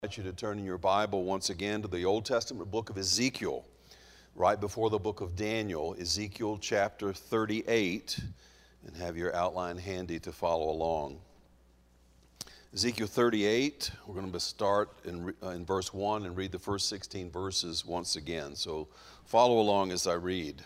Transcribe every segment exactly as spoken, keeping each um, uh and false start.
I invite you to turn in your Bible once again to the Old Testament book of Ezekiel, right before the book of Daniel, Ezekiel chapter thirty-eight, and have your outline handy to follow along. Ezekiel thirty-eight, we're going to start in, uh, in verse one and read the first sixteen verses once again. So follow along as I read.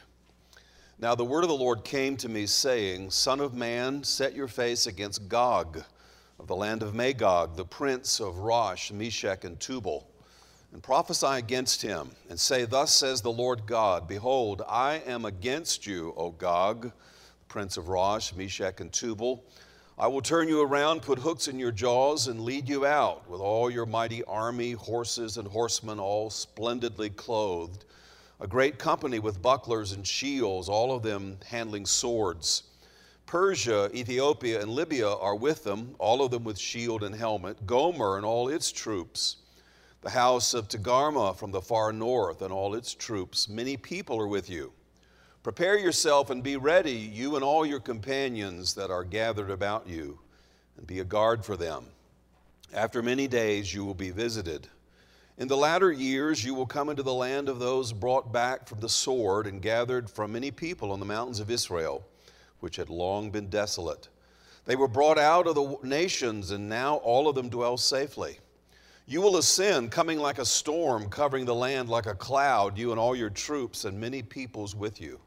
Now the word of the Lord came to me, saying, Son of man, set your face against Gog, of the land of Magog, the prince of Rosh, Meshech, and Tubal, and prophesy against him, and say, Thus says the Lord God, Behold, I am against you, O Gog, prince of Rosh, Meshech, and Tubal. I will turn you around, put hooks in your jaws, and lead you out with all your mighty army, horses and horsemen, all splendidly clothed, a great company with bucklers and shields, all of them handling swords. Persia, Ethiopia, and Libya are with them, all of them with shield and helmet, Gomer and all its troops, the house of Togarmah from the far north and all its troops. Many people are with you. Prepare yourself and be ready, you and all your companions that are gathered about you, and be a guard for them. After many days you will be visited. In the latter years you will come into the land of those brought back from the sword and gathered from many people on the mountains of Israel, which had long been desolate. They were brought out of the nations, and now all of them dwell safely. You will ascend, coming like a storm, covering the land like a cloud, you and all your troops, and many peoples with you.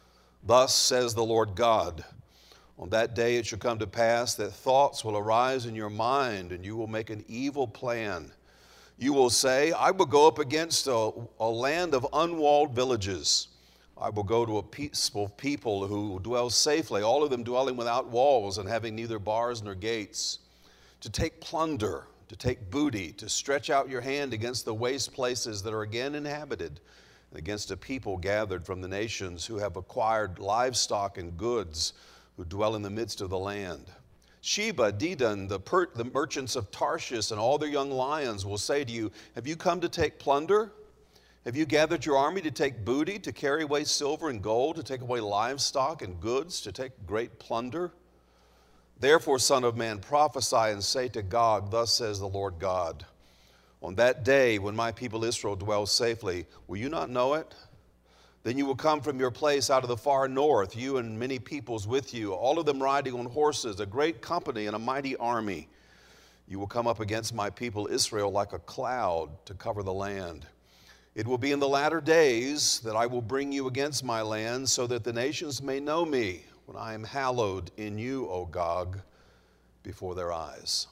Thus says the Lord God, on that day it shall come to pass that thoughts will arise in your mind, and you will make an evil plan. You will say, I will go up against a, a land of unwalled villages. I will go to a peaceful people who dwell safely, all of them dwelling without walls and having neither bars nor gates, to take plunder, to take booty, to stretch out your hand against the waste places that are again inhabited, and against a people gathered from the nations who have acquired livestock and goods, who dwell in the midst of the land. Sheba, Dedan, the, per- the merchants of Tarshish, and all their young lions will say to you, Have you come to take plunder? Have you gathered your army to take booty, to carry away silver and gold, to take away livestock and goods, to take great plunder? Therefore, Son of man, prophesy and say to Gog, Thus says the Lord God, On that day when my people Israel dwells safely, will you not know it? Then you will come from your place out of the far north, you and many peoples with you, all of them riding on horses, a great company and a mighty army. You will come up against my people Israel like a cloud to cover the land. It will be in the latter days that I will bring you against my land, so that the nations may know me when I am hallowed in you, O Gog, before their eyes.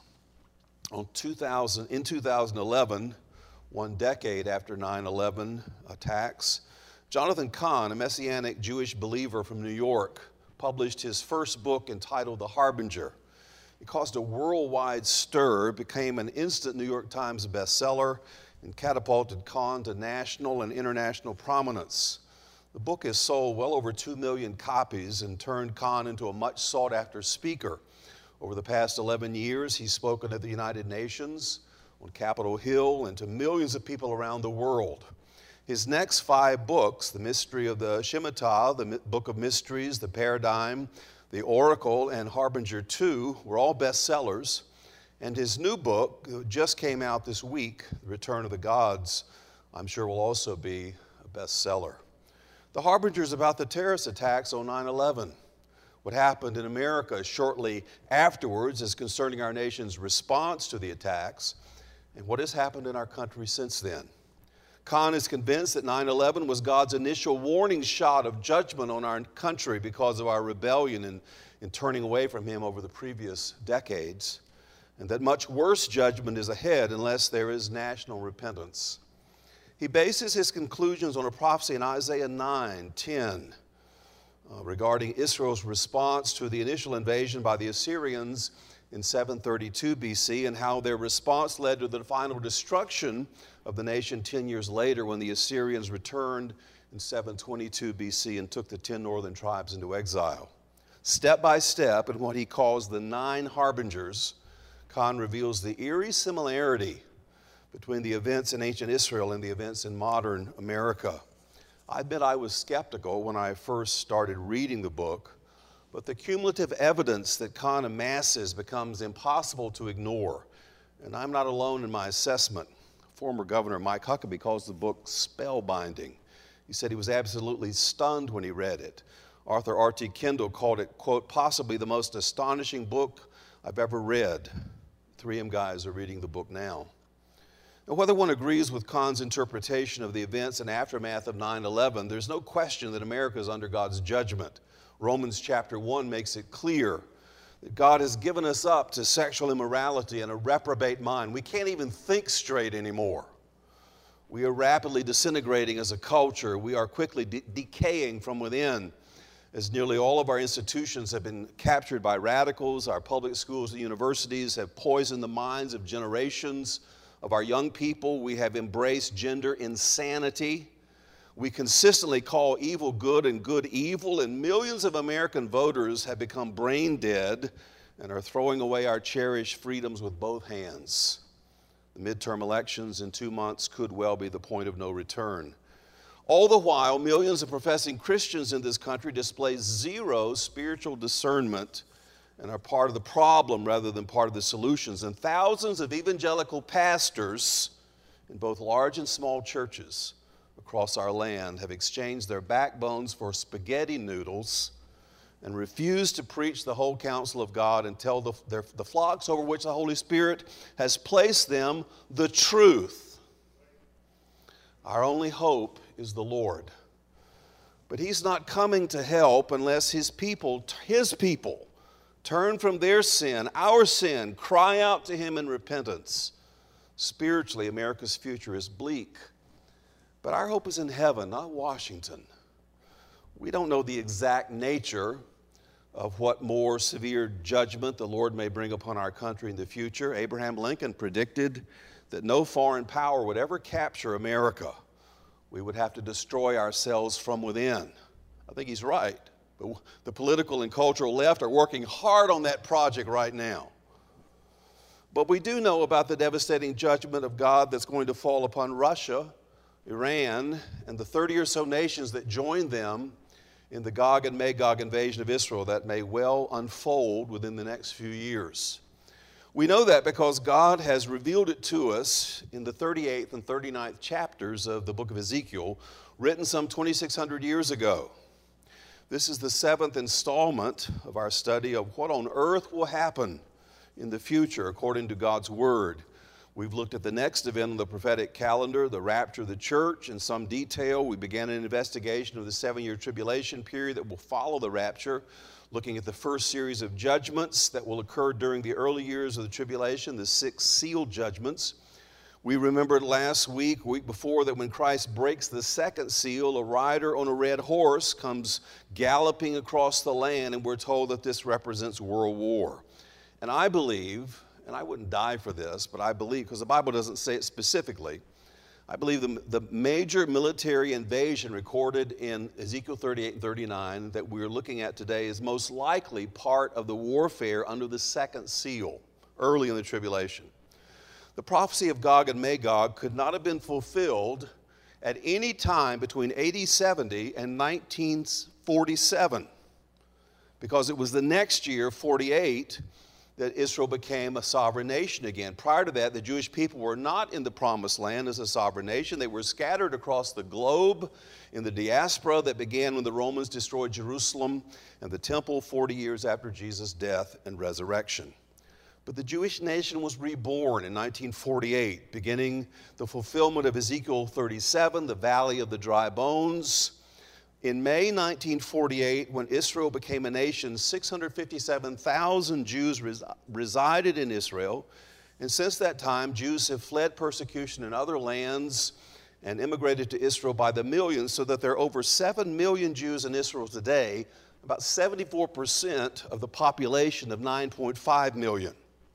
On two thousand, in two thousand eleven, one decade after nine eleven attacks, Jonathan Cahn, a Messianic Jewish believer from New York, published his first book entitled The Harbinger. It caused a worldwide stir, became an instant New York Times bestseller, and catapulted Cahn to national and international prominence. The book has sold well over two million copies and turned Cahn into a much sought-after speaker. Over the past eleven years, he's spoken at the United Nations, on Capitol Hill, and to millions of people around the world. His next five books, The Mystery of the Shemitah, The Book of Mysteries, The Paradigm, The Oracle, and Harbinger two, were all bestsellers. And his new book, just came out this week, The Return of the Gods, I'm sure will also be a bestseller. The Harbinger is about the terrorist attacks on nine eleven. What happened in America shortly afterwards is concerning our nation's response to the attacks and what has happened in our country since then. Cahn is convinced that nine eleven was God's initial warning shot of judgment on our country because of our rebellion and in turning away from him over the previous decades, and that much worse judgment is ahead unless there is national repentance. He bases his conclusions on a prophecy in Isaiah nine ten uh, regarding Israel's response to the initial invasion by the Assyrians in seven thirty-two B C and how their response led to the final destruction of the nation ten years later when the Assyrians returned in seven twenty-two B C and took the ten northern tribes into exile. Step by step, in what he calls the nine harbingers, Cahn reveals the eerie similarity between the events in ancient Israel and the events in modern America. I admit I was skeptical when I first started reading the book, but the cumulative evidence that Cahn amasses becomes impossible to ignore And I'm not alone in my assessment. Former Governor Mike Huckabee calls the book spellbinding. He said he was absolutely stunned when he read it. Arthur R T Kendall called it, quote, possibly the most astonishing book I've ever read. three M guys are reading the book now. Now, whether one agrees with Kahn's interpretation of the events and aftermath of nine eleven, there's no question that America is under God's judgment. Romans chapter one makes it clear that God has given us up to sexual immorality and a reprobate mind. We can't even think straight anymore. We are rapidly disintegrating as a culture. We are quickly de- decaying from within, as nearly all of our institutions have been captured by radicals. Our public schools and universities have poisoned the minds of generations of our young people. We have embraced gender insanity. We consistently call evil good and good evil, and millions of American voters have become brain dead and are throwing away our cherished freedoms with both hands. The midterm elections in two months could well be the point of no return. All the while, millions of professing Christians in this country display zero spiritual discernment and are part of the problem rather than part of the solutions. And thousands of evangelical pastors in both large and small churches across our land have exchanged their backbones for spaghetti noodles and refuse to preach the whole counsel of God and tell the, their, the flocks over which the Holy Spirit has placed them the truth. Our only hope is the Lord. But He's not coming to help unless His people, His people, turn from their sin, our sin, cry out to Him in repentance. Spiritually, America's future is bleak. But our hope is in heaven, not Washington. We don't know the exact nature of what more severe judgment the Lord may bring upon our country in the future. Abraham Lincoln predicted that no foreign power would ever capture America. We would have to destroy ourselves from within. I think he's right. But the political and cultural left are working hard on that project right now. But we do know about the devastating judgment of God that's going to fall upon Russia, Iran, and the thirty or so nations that joined them in the Gog and Magog invasion of Israel that may well unfold within the next few years. We know that because God has revealed it to us in the thirty-eighth and thirty-ninth chapters of the book of Ezekiel, written some twenty-six hundred years ago. This is the seventh installment of our study of what on earth will happen in the future according to God's Word. We've looked at the next event on the prophetic calendar, the rapture of the church, in some detail. We began an investigation of the seven-year tribulation period that will follow the rapture, looking at the first series of judgments that will occur during the early years of the tribulation, the six seal judgments. We remembered last week, week before, that when Christ breaks the second seal, a rider on a red horse comes galloping across the land, and we're told that this represents world war. And I believe, and I wouldn't die for this, but I believe, because the Bible doesn't say it specifically, I believe the, the major military invasion recorded in Ezekiel thirty-eight and thirty-nine that we're looking at today is most likely part of the warfare under the second seal, early in the tribulation. The prophecy of Gog and Magog could not have been fulfilled at any time between A D seventy and nineteen forty-seven, because it was the next year, forty-eight, that Israel became a sovereign nation again. Prior to that, the Jewish people were not in the promised land as a sovereign nation. They were scattered across the globe in the diaspora that began when the Romans destroyed Jerusalem and the temple forty years after Jesus' death and resurrection. But the Jewish nation was reborn in nineteen forty-eight, beginning the fulfillment of Ezekiel thirty-seven, the valley of the dry bones. In May nineteen forty-eight, when Israel became a nation, six hundred fifty-seven thousand Jews res- resided in Israel. And since that time, Jews have fled persecution in other lands and immigrated to Israel by the millions, so that there are over seven million Jews in Israel today, about seventy-four percent of the population of nine point five million.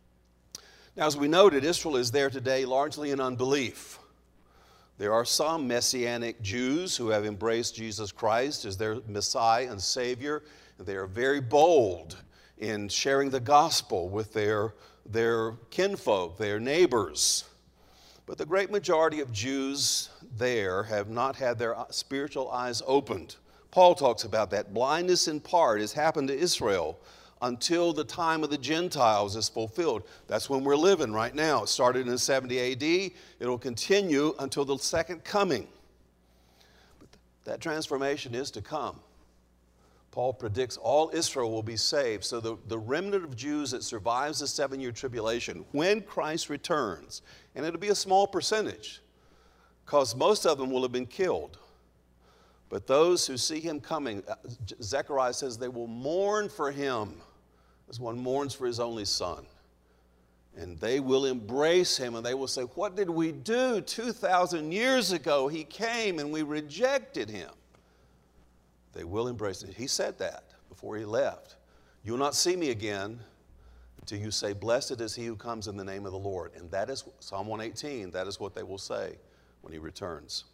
Now, as we noted, Israel is there today largely in unbelief. There are some Messianic Jews who have embraced Jesus Christ as their Messiah and Savior. They are very bold in sharing the gospel with their, their kinfolk, their neighbors. But the great majority of Jews there have not had their spiritual eyes opened. Paul talks about that. Blindness in part has happened to Israel. until the time of the Gentiles is fulfilled. That's when we're living right now. It started in seventy A D. It'll continue until the second coming. But that transformation is to come. Paul predicts all Israel will be saved. So the, the remnant of Jews that survives the seven-year tribulation, when Christ returns, and it'll be a small percentage, because most of them will have been killed. But those who see him coming, Zechariah says they will mourn for him as one mourns for his only son. And they will embrace him and they will say, what did we do two thousand years ago? He came and we rejected him. They will embrace him. He said that before he left. You will not see me again until you say, blessed is he who comes in the name of the Lord. And that is Psalm one eighteen. That is what they will say when he returns.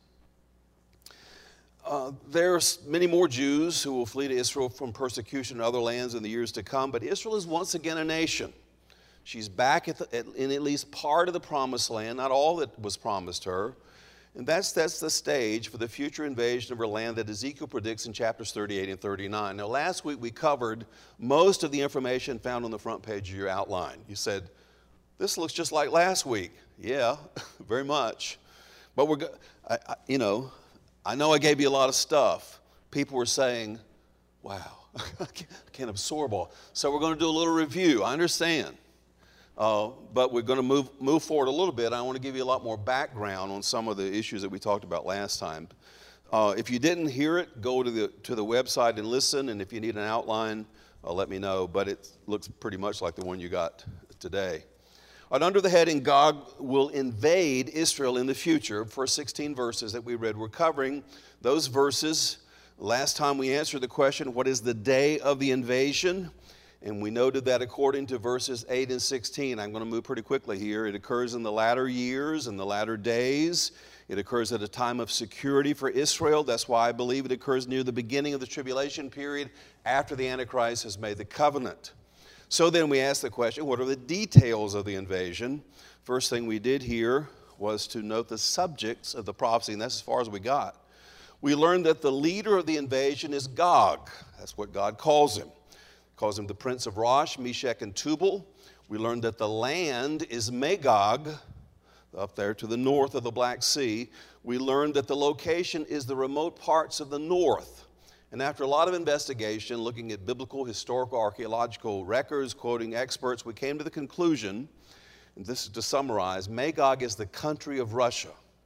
Uh, there's many more Jews who will flee to Israel from persecution in other lands in the years to come, but Israel is once again a nation. She's back at the, at, in at least part of the promised land, not all that was promised her. And that sets the stage for the future invasion of her land that Ezekiel predicts in chapters thirty-eight and thirty-nine. Now, last week we covered most of the information found on the front page of your outline. You said, this looks just like last week. Yeah, very much. But we're, I, I, you know, I know I gave you a lot of stuff. People were saying, wow, I can't absorb all. So we're going to do a little review. I understand. Uh, but we're going to move, move forward a little bit. I want to give you a lot more background on some of the issues that we talked about last time. Uh, if you didn't hear it, go to the, to the website and listen. And if you need an outline, uh, let me know. But it looks pretty much like the one you got today. And under the heading, God will invade Israel in the future, first sixteen verses that we read, we're covering those verses. Last time we answered the question, what is the day of the invasion? And we noted that according to verses eight and sixteen, I'm going to move pretty quickly here, it occurs in the latter years and the latter days. It occurs at a time of security for Israel. That's why I believe it occurs near the beginning of the tribulation period after the Antichrist has made the covenant. So then we ask the question, what are the details of the invasion? First thing we did here was to note the subjects of the prophecy, and that's as far as we got. We learned that the leader of the invasion is Gog. That's what God calls him. He calls him the prince of Rosh, Meshech, and Tubal. We learned that the land is Magog, up there to the north of the Black Sea. We learned that the location is the remote parts of the north. And after a lot of investigation, looking at biblical, historical, archaeological records, quoting experts, we came to the conclusion, and this is to summarize, Magog is the country of Russia.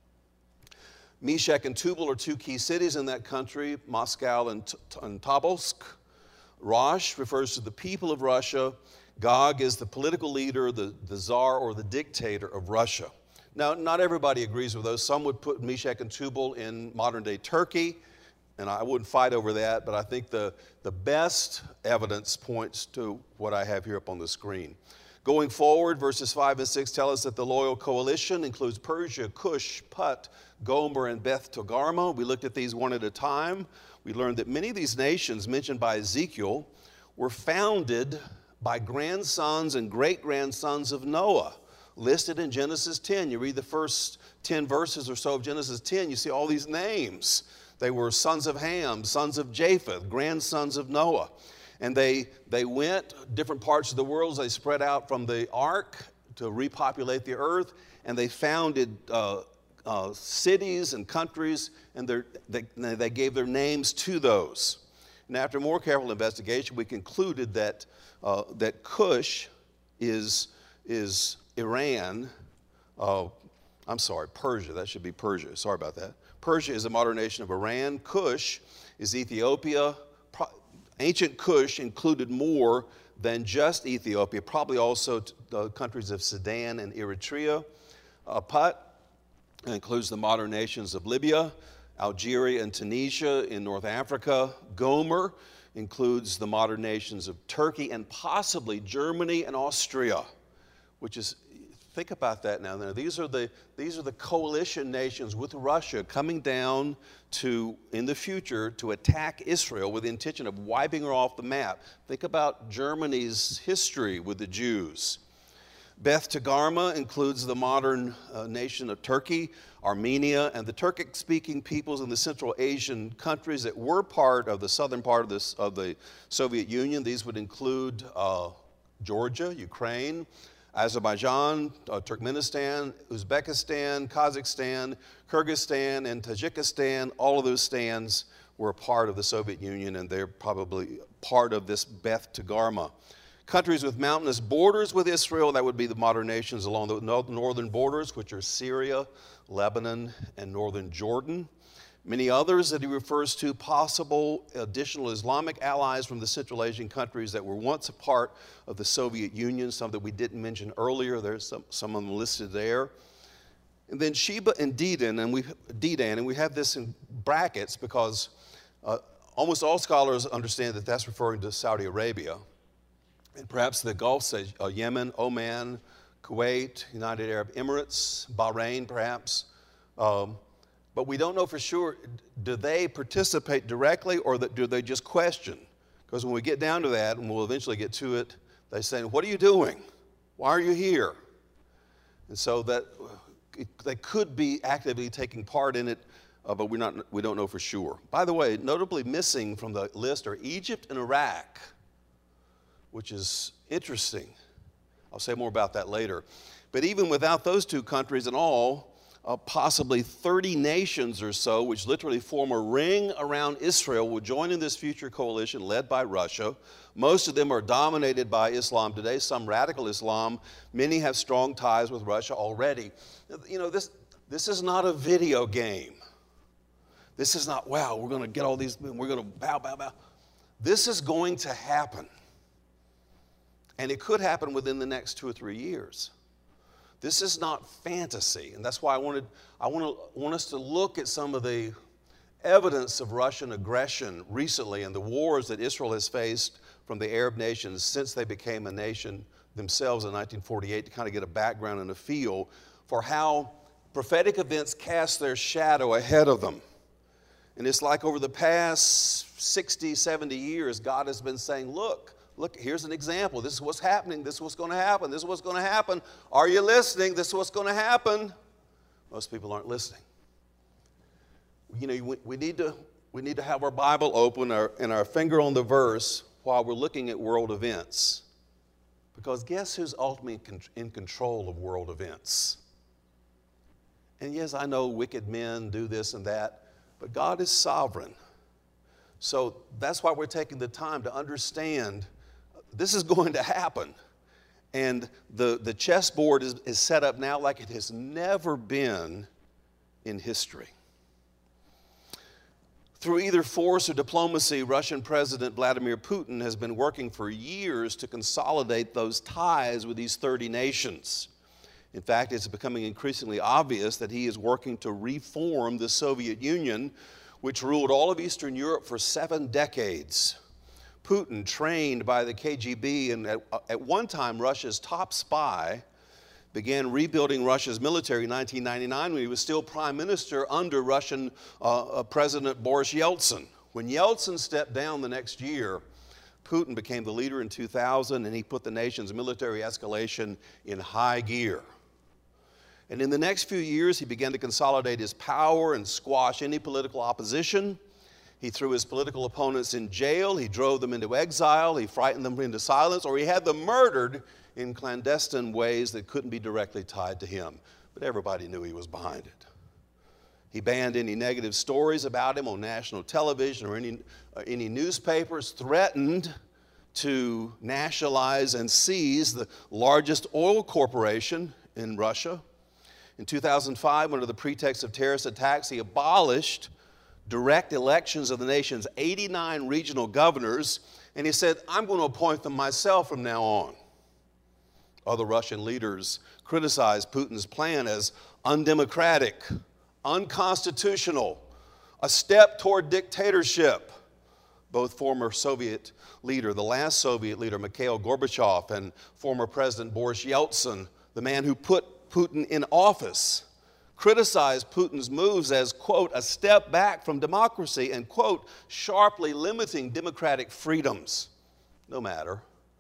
Meshech and Tubal are two key cities in that country, Moscow and, and Tobolsk. Rosh refers to the people of Russia. Gog is the political leader, the, the czar or the dictator of Russia. Now, not everybody agrees with those. Some would put Meshech and Tubal in modern-day Turkey. And I wouldn't fight over that, but I think the, the best evidence points to what I have here up on the screen. Going forward, verses five and six tell us that the loyal coalition includes Persia, Cush, Put, Gomer, and Beth Togarmah. We looked at these one at a time. We learned that many of these nations mentioned by Ezekiel were founded by grandsons and great-grandsons of Noah, listed in Genesis ten. You read the first ten verses or so of Genesis ten, you see all these names. They were sons of Ham, sons of Japheth, grandsons of Noah. And they, they went different parts of the world as they spread out from the ark to repopulate the earth. And they founded uh, uh, cities and countries, and they, they gave their names to those. And after more careful investigation, we concluded that, uh, that Cush is, is Iran. Uh, I'm sorry, Persia. That should be Persia. Sorry about that. Persia is a modern nation of Iran. Cush is Ethiopia. Ancient Cush included more than just Ethiopia, probably also the countries of Sudan and Eritrea. Uh, Put includes the modern nations of Libya, Algeria, and Tunisia in North Africa. Gomer includes the modern nations of Turkey and possibly Germany and Austria, which is, think about that now. These are the, these are the coalition nations with Russia coming down to, in the future, to attack Israel with the intention of wiping her off the map. Think about Germany's history with the Jews. Beth Togarmah includes the modern uh, nation of Turkey, Armenia, and the Turkic-speaking peoples in the Central Asian countries that were part of the southern part of, this, of the Soviet Union. These would include uh, Georgia, Ukraine, Azerbaijan, uh, Turkmenistan, Uzbekistan, Kazakhstan, Kyrgyzstan, and Tajikistan. All of those stands were a part of the Soviet Union, and they're probably part of this Beth Togarmah. Countries with mountainous borders with Israel, that would be the modern nations along the northern borders, which are Syria, Lebanon, and northern Jordan. Many others that he refers to, possible additional Islamic allies from the Central Asian countries that were once a part of the Soviet Union, some that we didn't mention earlier. There's some, some of them listed there. And then Sheba and Dedan, and we, Dedan, and we have this in brackets because uh, almost all scholars understand that that's referring to Saudi Arabia. And perhaps the Gulf, say uh, Yemen, Oman, Kuwait, United Arab Emirates, Bahrain perhaps. Um, but we don't know for sure, do they participate directly or do they just question? Because when we get down to that, and we'll eventually get to it, they say, what are you doing? Why are you here? And so that it, they could be actively taking part in it, uh, but we're not, we don't know for sure. By the way, notably missing from the list are Egypt and Iraq, which is interesting. I'll say more about that later. But even without those two countries in all, uh, possibly thirty nations or so, which literally form a ring around Israel, will join in this future coalition led by Russia. Most of them are dominated by Islam today, some radical Islam. Many have strong ties with Russia already. You know, this, this is not a video game. This is not, wow, we're going to get all these, we're going to bow, bow, bow. This is going to happen. And it could happen within the next two or three years. This is not fantasy, and that's why I wanted, I want, to, want us to look at some of the evidence of Russian aggression recently and the wars that Israel has faced from the Arab nations since they became a nation themselves in nineteen forty-eight, to kind of get a background and a feel for how prophetic events cast their shadow ahead of them. And it's like over the past sixty, seventy years, God has been saying, look, Look, here's an example. This is what's happening. This is what's going to happen. This is what's going to happen. Are you listening? This is what's going to happen. Most people aren't listening. You know, we, we, need, to, we need to have our Bible open our, and our finger on the verse while we're looking at world events. Because guess who's ultimately in control of world events? And yes, I know wicked men do this and that, but God is sovereign. So that's why we're taking the time to understand this is going to happen. And the, the chessboard is, is set up now like it has never been in history. Through either force or diplomacy, Russian President Vladimir Putin has been working for years to consolidate those ties with these thirty nations. In fact, it's becoming increasingly obvious that he is working to reform the Soviet Union, which ruled all of Eastern Europe for seven decades. Putin, trained by the K G B and at, at one time Russia's top spy, began rebuilding Russia's military in nineteen ninety-nine when he was still prime minister under Russian uh, President Boris Yeltsin. When Yeltsin stepped down the next year, Putin became the leader in two thousand, and he put the nation's military escalation in high gear. And in the next few years, he began to consolidate his power and squash any political opposition. He threw his political opponents in jail. He drove them into exile. He frightened them into silence, or he had them murdered in clandestine ways that couldn't be directly tied to him. But everybody knew he was behind it. He banned any negative stories about him on national television or any, uh, any newspapers, threatened to nationalize and seize the largest oil corporation in Russia. In two thousand five, under the pretext of terrorist attacks, he abolished direct elections of the nation's eighty-nine regional governors, and he said, I'm going to appoint them myself from now on. Other Russian leaders criticized Putin's plan as undemocratic, unconstitutional, a step toward dictatorship. Both former Soviet leader, the last Soviet leader, Mikhail Gorbachev, and former President Boris Yeltsin, the man who put Putin in office, criticized Putin's moves as, quote, a step back from democracy and, quote, sharply limiting democratic freedoms. No matter.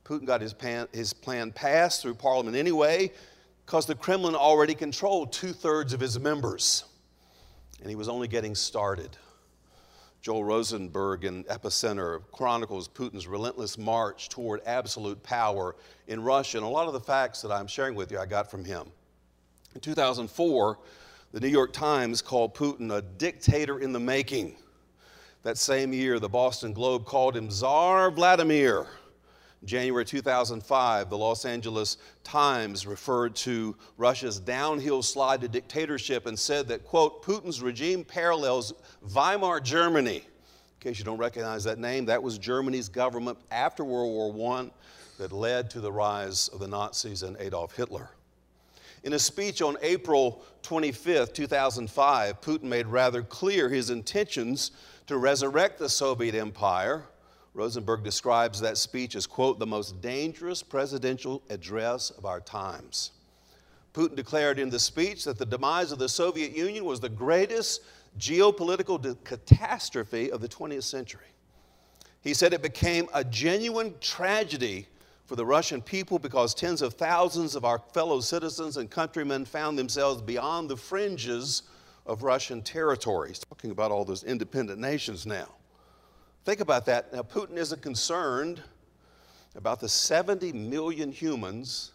Putin got his, pan, his plan passed through Parliament anyway because the Kremlin already controlled two-thirds of his members, and he was only getting started. Joel Rosenberg in Epicenter chronicles Putin's relentless march toward absolute power in Russia, and a lot of the facts that I'm sharing with you I got from him. In two thousand four, the New York Times called Putin a dictator in the making. That same year, the Boston Globe called him Tsar Vladimir. In January two thousand five, the Los Angeles Times referred to Russia's downhill slide to dictatorship and said that, quote, Putin's regime parallels Weimar Germany. In case you don't recognize that name, that was Germany's government after World War One that led to the rise of the Nazis and Adolf Hitler. In a speech on April twenty-fifth, two thousand five, Putin made rather clear his intentions to resurrect the Soviet Empire. Rosenberg describes that speech as, quote, the most dangerous presidential address of our times. Putin declared in the speech that the demise of the Soviet Union was the greatest geopolitical catastrophe of the twentieth century. He said it became a genuine tragedy for the Russian people because tens of thousands of our fellow citizens and countrymen found themselves beyond the fringes of Russian territory. He's talking about all those independent nations now. Think about that. Now, Putin isn't concerned about the seventy million humans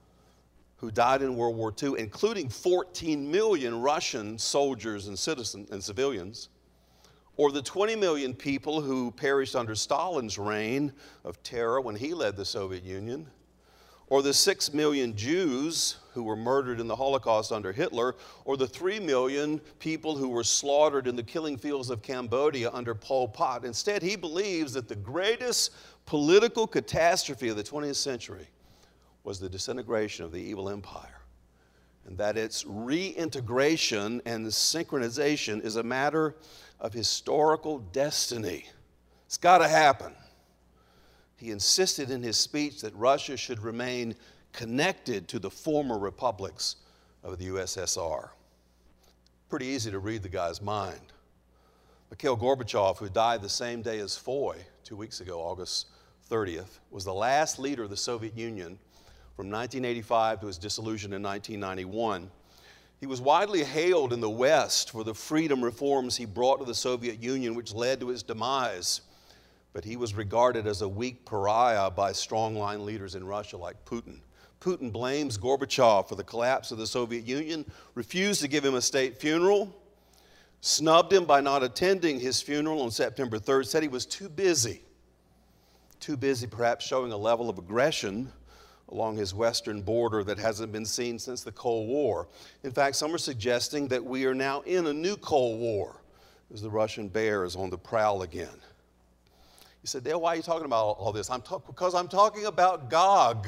who died in World War Two, including fourteen million Russian soldiers and citizens and civilians, or the twenty million people who perished under Stalin's reign of terror when he led the Soviet Union, or the six million Jews who were murdered in the Holocaust under Hitler, or the three million people who were slaughtered in the killing fields of Cambodia under Pol Pot. Instead, he believes that the greatest political catastrophe of the twentieth century was the disintegration of the evil empire, and that its reintegration and synchronization is a matter of historical destiny. It's got to happen. He insisted in his speech that Russia should remain connected to the former republics of the U S S R. Pretty easy to read the guy's mind. Mikhail Gorbachev, who died the same day as Foy, two weeks ago, August thirtieth, was the last leader of the Soviet Union from nineteen eighty-five to his dissolution in nineteen ninety-one. He was widely hailed in the West for the freedom reforms he brought to the Soviet Union, which led to its demise. But he was regarded as a weak pariah by strong-line leaders in Russia like Putin. Putin blames Gorbachev for the collapse of the Soviet Union, refused to give him a state funeral, snubbed him by not attending his funeral on September third, said he was too busy, too busy perhaps showing a level of aggression along his western border that hasn't been seen since the Cold War. In fact, some are suggesting that we are now in a new Cold War as the Russian bear is on the prowl again. You said, Dale, why are you talking about all this? I'm ta- because I'm talking about Gog,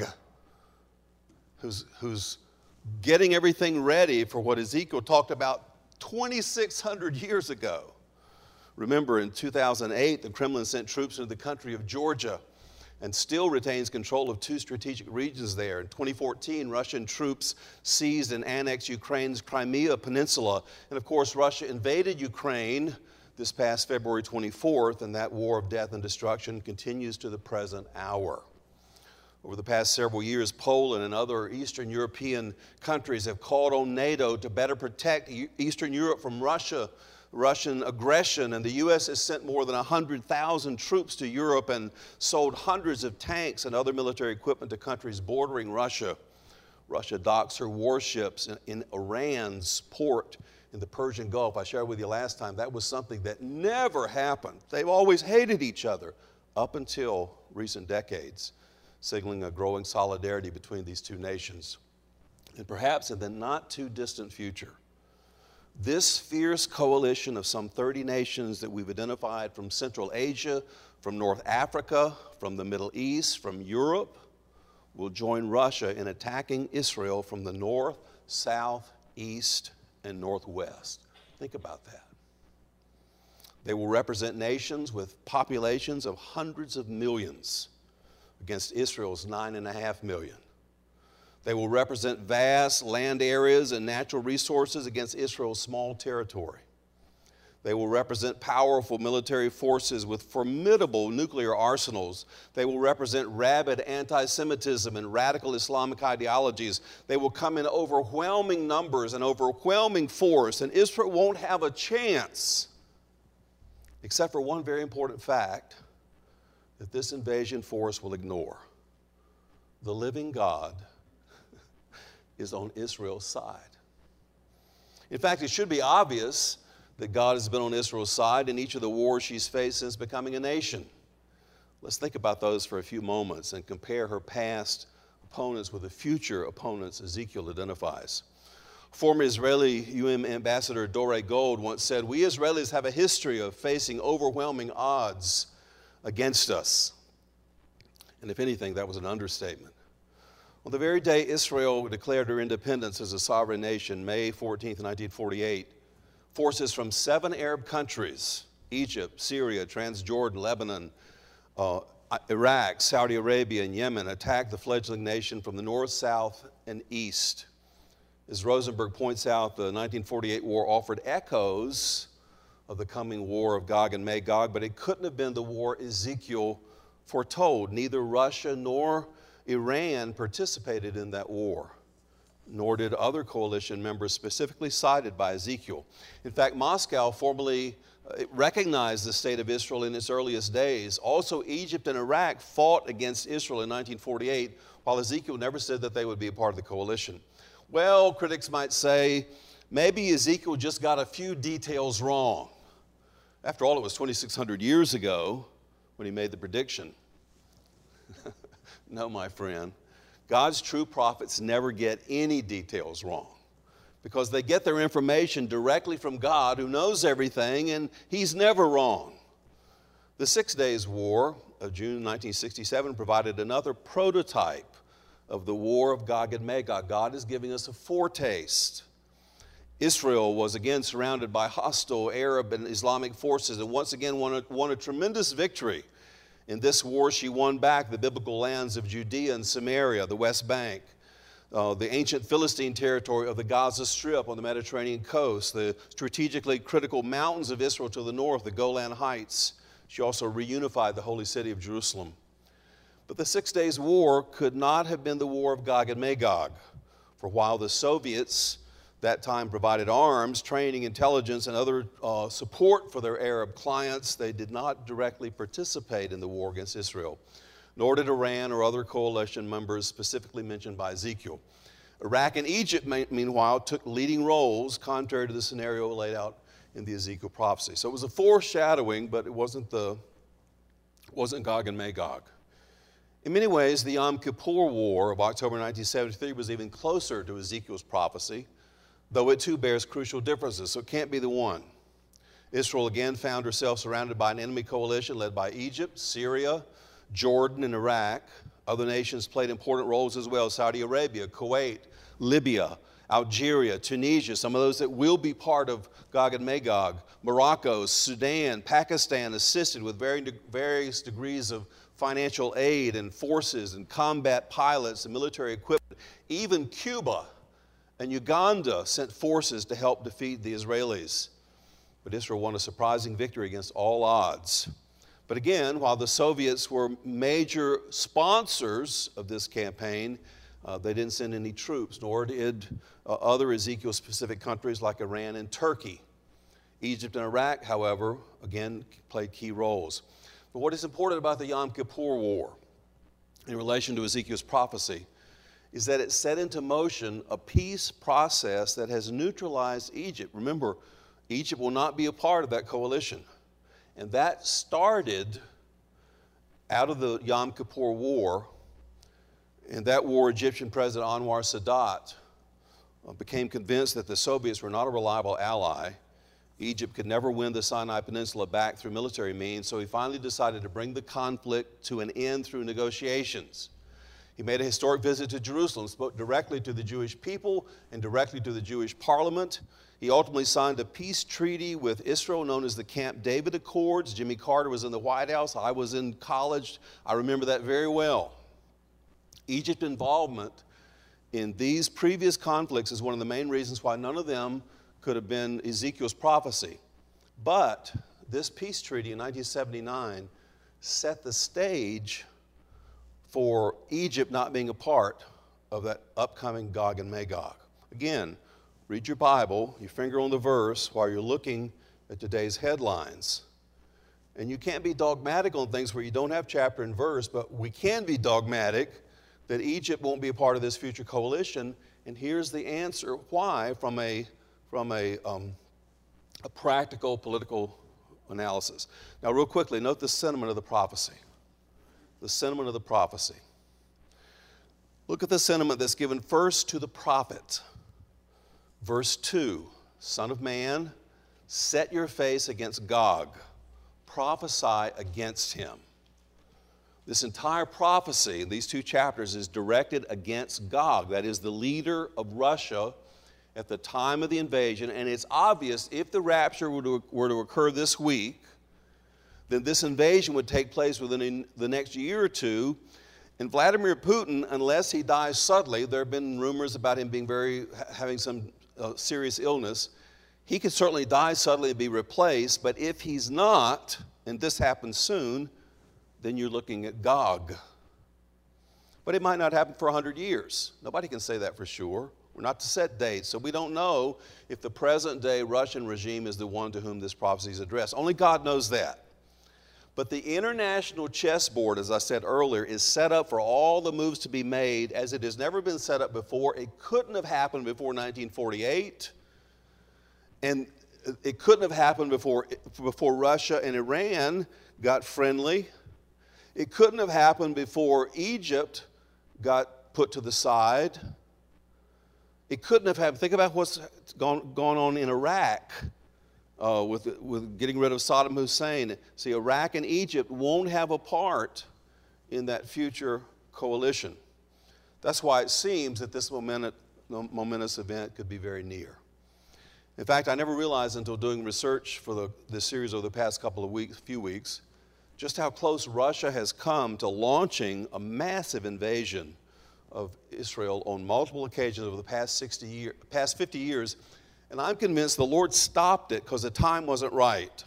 who's, who's getting everything ready for what Ezekiel talked about twenty-six hundred years ago. Remember, in two thousand eight, the Kremlin sent troops into the country of Georgia and still retains control of two strategic regions there. In twenty fourteen, Russian troops seized and annexed Ukraine's Crimea Peninsula. And of course, Russia invaded Ukraine this past February twenty-fourth, and that war of death and destruction continues to the present hour. Over the past several years, Poland and other Eastern European countries have called on NATO to better protect Eastern Europe from Russia, Russian aggression, and the U S has sent more than one hundred thousand troops to Europe and sold hundreds of tanks and other military equipment to countries bordering Russia. Russia docks her warships in, in Iran's port in the Persian Gulf. I shared with you last time, that was something that never happened. They've always hated each other up until recent decades, signaling a growing solidarity between these two nations. And perhaps in the not too distant future, this fierce coalition of some thirty nations that we've identified from Central Asia, from North Africa, from the Middle East, from Europe, will join Russia in attacking Israel from the north, south, east, and northwest. Think about that. They will represent nations with populations of hundreds of millions against Israel's nine and a half million. They will represent vast land areas and natural resources against Israel's small territory. They will represent powerful military forces with formidable nuclear arsenals. They will represent rabid anti-Semitism and radical Islamic ideologies. They will come in overwhelming numbers and overwhelming force, and Israel won't have a chance, except for one very important fact that this invasion force will ignore. The living God is on Israel's side. In fact, it should be obvious that God has been on Israel's side in each of the wars she's faced since becoming a nation. Let's think about those for a few moments and compare her past opponents with the future opponents Ezekiel identifies. Former Israeli U N Ambassador Dore Gold once said, "We Israelis have a history of facing overwhelming odds against us." And if anything, that was an understatement. On the very day Israel declared her independence as a sovereign nation, May fourteenth, nineteen forty-eight, forces from seven Arab countries, Egypt, Syria, Transjordan, Lebanon, uh, Iraq, Saudi Arabia, and Yemen, attacked the fledgling nation from the north, south, and east. As Rosenberg points out, the nineteen forty-eight war offered echoes of the coming war of Gog and Magog, but it couldn't have been the war Ezekiel foretold. Neither Russia nor Iran participated in that war, nor did other coalition members specifically cited by Ezekiel. In fact, Moscow formally recognized the state of Israel in its earliest days. Also, Egypt and Iraq fought against Israel in nineteen forty-eight, while Ezekiel never said that they would be a part of the coalition. Well, critics might say, maybe Ezekiel just got a few details wrong. After all, it was twenty-six hundred years ago when he made the prediction. No, my friend. God's true prophets never get any details wrong because they get their information directly from God, who knows everything, and he's never wrong. The Six Days War of June nineteen sixty-seven provided another prototype of the war of Gog and Magog. God is giving us a foretaste. Israel was again surrounded by hostile Arab and Islamic forces and once again won a, won a tremendous victory. In this war, she won back the biblical lands of Judea and Samaria, the West Bank, uh, the ancient Philistine territory of the Gaza Strip on the Mediterranean coast, the strategically critical mountains of Israel to the north, the Golan Heights. She also reunified the holy city of Jerusalem. But the Six Days War could not have been the war of Gog and Magog, for while the Soviets that time provided arms, training, intelligence, and other uh, support for their Arab clients, they did not directly participate in the war against Israel, nor did Iran or other coalition members specifically mentioned by Ezekiel. Iraq and Egypt, meanwhile, took leading roles, contrary to the scenario laid out in the Ezekiel prophecy. So it was a foreshadowing, but it wasn't, the, wasn't Gog and Magog. In many ways, the Yom Kippur War of October nineteen seventy-three was even closer to Ezekiel's prophecy, though it too bears crucial differences, so it can't be the one. Israel again found herself surrounded by an enemy coalition led by Egypt, Syria, Jordan, and Iraq. Other nations played important roles as well: Saudi Arabia, Kuwait, Libya, Algeria, Tunisia, some of those that will be part of Gog and Magog, Morocco, Sudan, Pakistan assisted with varying, various degrees of financial aid and forces and combat pilots and military equipment. Even Cuba and Uganda sent forces to help defeat the Israelis. But Israel won a surprising victory against all odds. But again, while the Soviets were major sponsors of this campaign, uh, they didn't send any troops, nor did uh, other Ezekiel-specific countries like Iran and Turkey. Egypt and Iraq, however, again played key roles. But what is important about the Yom Kippur War in relation to Ezekiel's prophecy is that it set into motion a peace process that has neutralized Egypt. Remember, Egypt will not be a part of that coalition. And that started out of the Yom Kippur War. In that war, Egyptian President Anwar Sadat became convinced that the Soviets were not a reliable ally. Egypt could never win the Sinai Peninsula back through military means, so he finally decided to bring the conflict to an end through negotiations. He made a historic visit to Jerusalem, spoke directly to the Jewish people and directly to the Jewish parliament. He ultimately signed a peace treaty with Israel known as the Camp David Accords. Jimmy Carter was in the White House. I was in college. I remember that very well. Egypt's involvement in these previous conflicts is one of the main reasons why none of them could have been Ezekiel's prophecy. But this peace treaty in nineteen seventy-nine set the stage for Egypt not being a part of that upcoming Gog and Magog. Again, read your Bible, your finger on the verse while you're looking at today's headlines. And you can't be dogmatic on things where you don't have chapter and verse, but we can be dogmatic that Egypt won't be a part of this future coalition. And here's the answer why from a, from a, um, a practical political analysis. Now, real quickly, note the sentiment of the prophecy. The sentiment of the prophecy. Look at the sentiment that's given first to the prophet. Verse two, Son of man, set your face against Gog. Prophesy against him. This entire prophecy in these two chapters is directed against Gog, that is the leader of Russia at the time of the invasion. And it's obvious if the rapture were to, were to occur this week, then this invasion would take place within the next year or two. And Vladimir Putin, unless he dies suddenly, there have been rumors about him being very, having some uh, serious illness. He could certainly die suddenly and be replaced, but if he's not, and this happens soon, then you're looking at Gog. But it might not happen for one hundred years. Nobody can say that for sure. We're not to set dates, so we don't know if the present-day Russian regime is the one to whom this prophecy is addressed. Only God knows that. But the international chessboard, as I said earlier, is set up for all the moves to be made as it has never been set up before. It couldn't have happened before nineteen forty-eight. And it couldn't have happened before, before Russia and Iran got friendly. It couldn't have happened before Egypt got put to the side. It couldn't have happened. Think about what's gone, gone on in Iraq uh, with, with getting rid of Saddam Hussein. See, Iraq and Egypt won't have a part in that future coalition. That's why it seems that this momentous, momentous event could be very near. In fact, I never realized until doing research for the, this series over the past couple of weeks, few weeks, just how close Russia has come to launching a massive invasion of Israel on multiple occasions over the past sixty years, past fifty years. And I'm convinced the Lord stopped it because the time wasn't right.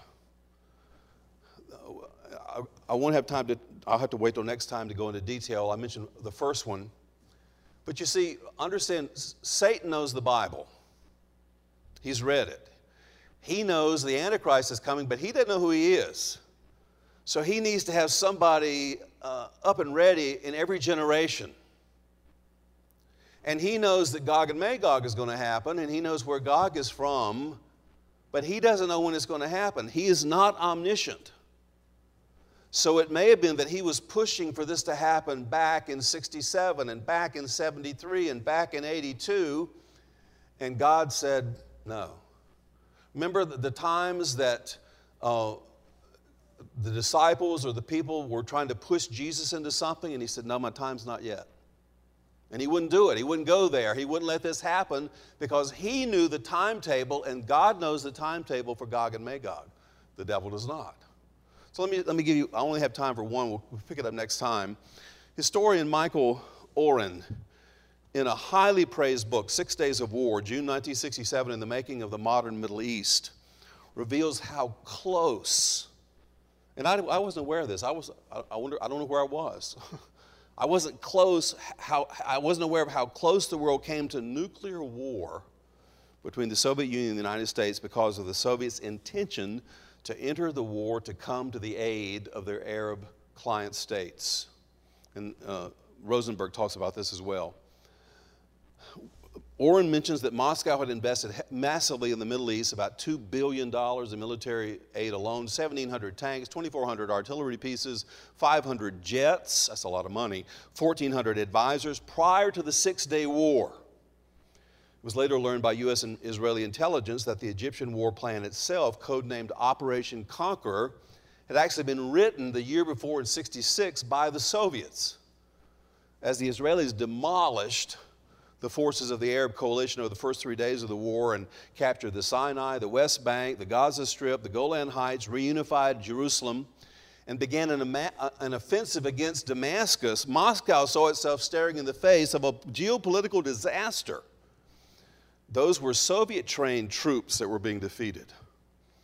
I, I won't have time to, I'll have to wait till next time to go into detail. I mentioned the first one. But you see, understand, Satan knows the Bible. He's read it. He knows the Antichrist is coming, but he doesn't know who he is. So he needs to have somebody uh, up and ready in every generation. And he knows that Gog and Magog is going to happen, and he knows where Gog is from, but he doesn't know when it's going to happen. He is not omniscient. So it may have been that he was pushing for this to happen back in sixty-seven, and back in seventy-three, and back in eighty-two, and God said, no. Remember the, the times that uh, the disciples or the people were trying to push Jesus into something, and he said, no, my time's not yet. And he wouldn't do it. He wouldn't go there. He wouldn't let this happen because he knew the timetable, and God knows the timetable for Gog and Magog. The devil does not. So let me, let me give you, I only have time for one. We'll, we'll pick it up next time. Historian Michael Oren, in a highly praised book, Six Days of War, June nineteen sixty-seven, in the Making of the Modern Middle East, reveals how close, and I, I wasn't aware of this. I was, I, I wonder, I don't know where I was. I wasn't close, how, I wasn't aware of how close the world came to nuclear war between the Soviet Union and the United States because of the Soviets' intention to enter the war to come to the aid of their Arab client states. And uh, Rosenberg talks about this as well. Oren mentions that Moscow had invested massively in the Middle East, about two billion dollars in military aid alone, seventeen hundred tanks, twenty-four hundred artillery pieces, five hundred jets, that's a lot of money, fourteen hundred advisors prior to the Six-Day War. It was later learned by U S and Israeli intelligence that the Egyptian war plan itself, codenamed Operation Conqueror, had actually been written the year before in sixty-six by the Soviets, as the Israelis demolished the forces of the Arab coalition over the first three days of the war and captured the Sinai, the West Bank, the Gaza Strip, the Golan Heights, reunified Jerusalem, and began an, an offensive against Damascus. Moscow saw itself staring in the face of a geopolitical disaster. Those were Soviet-trained troops that were being defeated.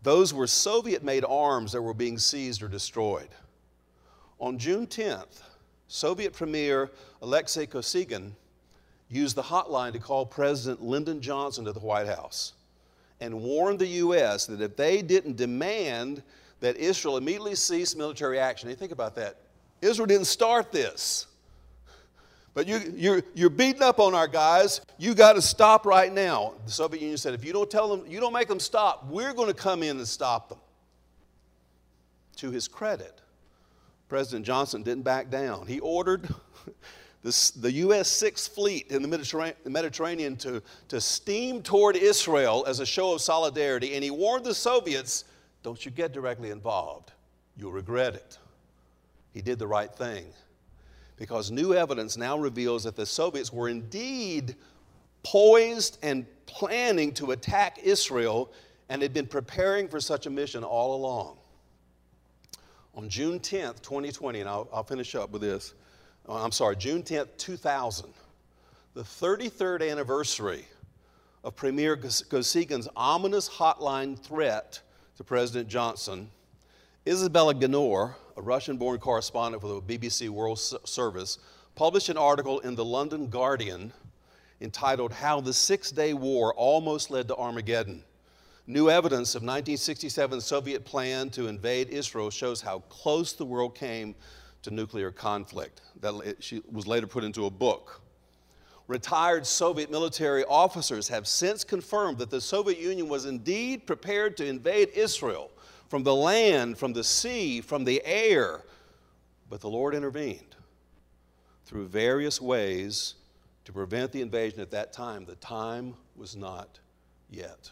Those were Soviet-made arms that were being seized or destroyed. On June tenth, Soviet Premier Alexei Kosygin used the hotline to call President Lyndon Johnson to the White House and warned the U S that if they didn't demand that Israel immediately cease military action. Hey, think about that. Israel didn't start this. But you, you're, you're beating up on our guys. You got to stop right now. The Soviet Union said, if you don't tell them, you don't make them stop, we're going to come in and stop them. To his credit, President Johnson didn't back down. He ordered this, the U S Sixth Fleet in the Mediterranean, Mediterranean to, to steam toward Israel as a show of solidarity, and he warned the Soviets, don't you get directly involved. You'll regret it. He did the right thing, because new evidence now reveals that the Soviets were indeed poised and planning to attack Israel and had been preparing for such a mission all along. On June tenth, twenty twenty, and I'll, I'll finish up with this. I'm sorry, June tenth, two thousand, the thirty-third anniversary of Premier Kosygin's ominous hotline threat to President Johnson, Isabella Ganor, a Russian-born correspondent for the B B C World Service, published an article in the London Guardian entitled How the Six-Day War Almost Led to Armageddon. New evidence of nineteen sixty-seven's Soviet plan to invade Israel shows how close the world came to nuclear conflict. That she was later put into a book. Retired Soviet military officers have since confirmed that the Soviet Union was indeed prepared to invade Israel from the land, from the sea, from the air. But the Lord intervened through various ways to prevent the invasion at that time. The time was not yet.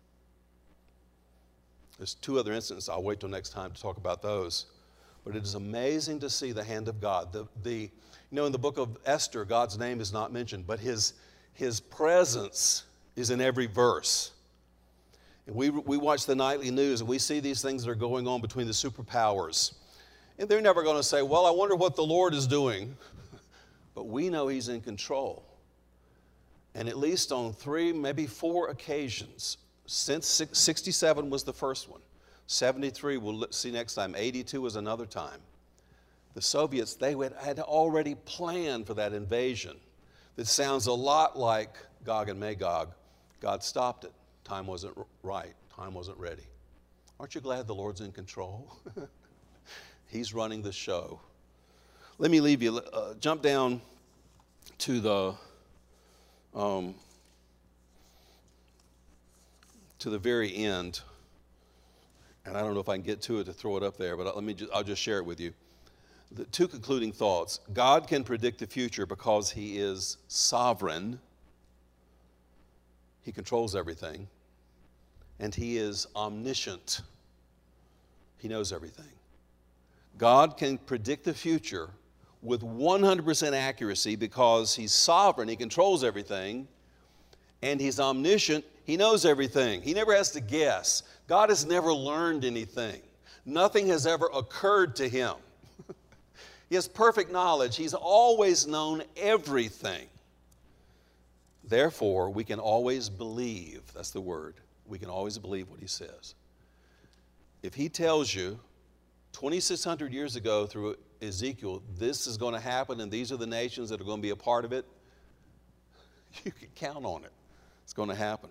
There's two other instances. I'll wait till next time to talk about those. But it is amazing to see the hand of God. The, the, you know, in the book of Esther, God's name is not mentioned, but his, his presence is in every verse. And we, we watch the nightly news and we see these things that are going on between the superpowers. And they're never going to say, well, I wonder what the Lord is doing. But we know he's in control. And at least on three, maybe four occasions, since sixty-seven was the first one, seventy-three we'll see next time, eighty-two was another time, the Soviets, they had already planned for that invasion that sounds a lot like Gog and Magog. God stopped it. Time wasn't right. Time wasn't ready. Aren't you glad the Lord's in control? He's running the show. Let me leave you. Uh, jump down to the um, to the very end. And I don't know if I can get to it to throw it up there, but let me just, I'll just share it with you. The two concluding thoughts. God can predict the future because he is sovereign. He controls everything. And he is omniscient. He knows everything. God can predict the future with one hundred percent accuracy because he's sovereign. He controls everything. And he's omniscient. He knows everything. He never has to guess. God has never learned anything. Nothing has ever occurred to him. He has perfect knowledge. He's always known everything. Therefore, we can always believe. That's the word. We can always believe what he says. If he tells you twenty-six hundred years ago through Ezekiel, this is going to happen and these are the nations that are going to be a part of it, you can count on it. It's going to happen.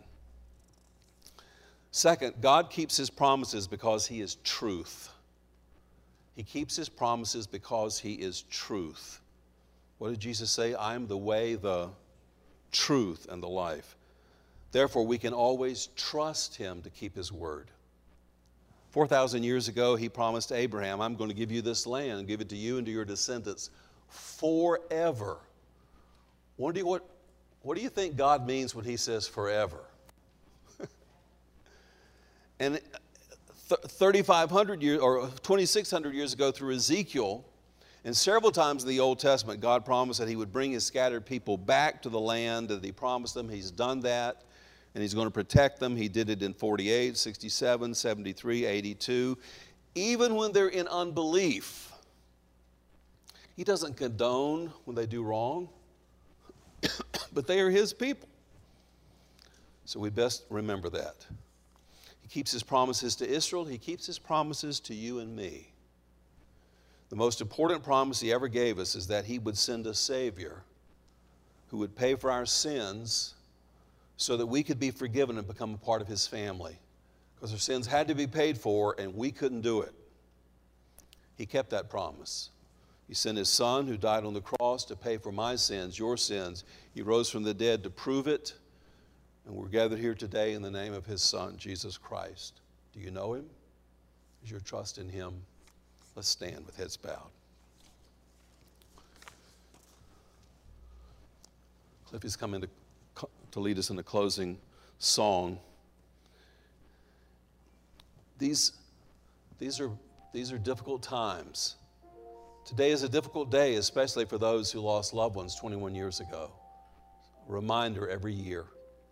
Second, God keeps his promises because he is truth. He keeps his promises because he is truth. What did Jesus say? I am the way, the truth, and the life. Therefore, we can always trust him to keep his word. four thousand years ago, he promised to Abraham, I'm going to give you this land and give it to you and to your descendants forever. What do you, what, what do you think God means when he says forever? And thirty-five hundred years or twenty-six hundred years ago through Ezekiel, and several times in the Old Testament, God promised that he would bring his scattered people back to the land that he promised them. He's done that, and he's going to protect them. He did it in forty-eight, sixty-seven, seventy-three, eighty-two. Even when they're in unbelief, he doesn't condone when they do wrong, but they are his people. So we best remember that. He keeps his promises to Israel. He keeps his promises to you and me. The most important promise he ever gave us is that he would send a Savior who would pay for our sins so that we could be forgiven and become a part of his family. Because our sins had to be paid for and we couldn't do it. He kept that promise. He sent his son who died on the cross to pay for my sins, your sins. He rose from the dead to prove it. And we're gathered here today in the name of his son, Jesus Christ. Do you know him? Is your trust in him? Let's stand with heads bowed. Cliff is coming to, to lead us in the closing song. These, these, are, these are difficult times. Today is a difficult day, especially for those who lost loved ones twenty-one years ago. A reminder every year.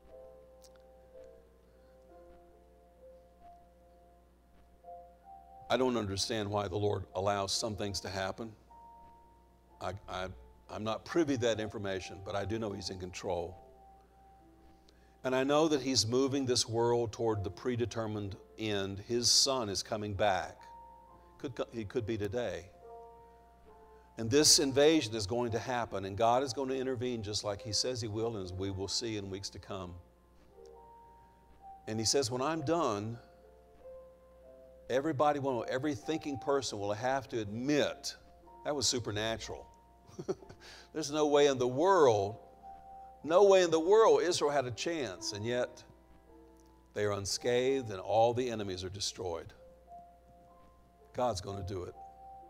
I don't understand why the Lord allows some things to happen. I, I, I'm not privy to that information, but I do know he's in control. And I know that he's moving this world toward the predetermined end. His son is coming back. Could, he could be today. And this invasion is going to happen, and God is going to intervene just like he says he will, and as we will see in weeks to come. And he says, when I'm done, everybody will, every thinking person will have to admit that was supernatural. There's no way in the world, no way in the world Israel had a chance, and yet they are unscathed and all the enemies are destroyed. God's going to do it.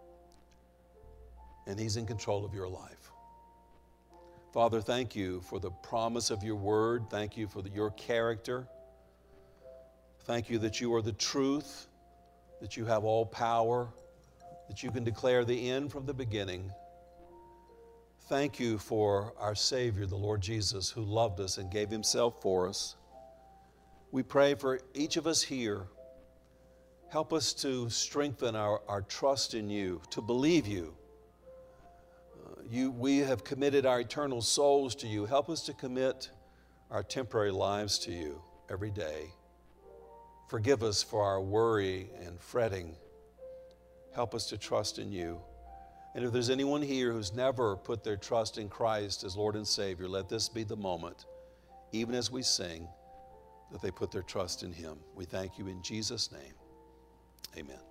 And he's in control of your life. Father, thank you for the promise of your word. Thank you for the, your character. Thank you that you are the truth, that you have all power, that you can declare the end from the beginning. Thank you for our Savior, the Lord Jesus, who loved us and gave himself for us. We pray for each of us here. Help us to strengthen our, our trust in you, to believe you. Uh, you. We have committed our eternal souls to you. Help us to commit our temporary lives to you every day. Forgive us for our worry and fretting. Help us to trust in you. And if there's anyone here who's never put their trust in Christ as Lord and Savior, let this be the moment, even as we sing, that they put their trust in him. We thank you in Jesus' name. Amen.